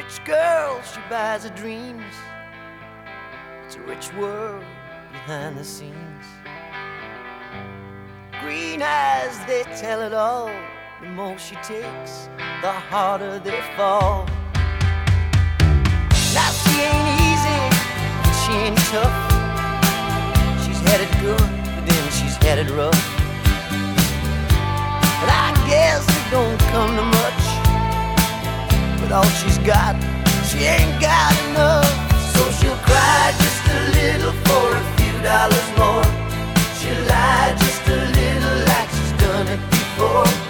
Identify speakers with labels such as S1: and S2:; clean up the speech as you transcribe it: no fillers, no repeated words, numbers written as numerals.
S1: Each girl she buys her dreams. It's a rich world behind the scenes. Green eyes, they tell it all. The more she takes, the harder they fall. Now she ain't easy, and she ain't tough. She's headed good, but then she's headed rough. But I guess it don't come to much. With all she's got, she ain't got enough. So she'll cry just a little for a few dollars more. She'll lie just a little like she's done it before.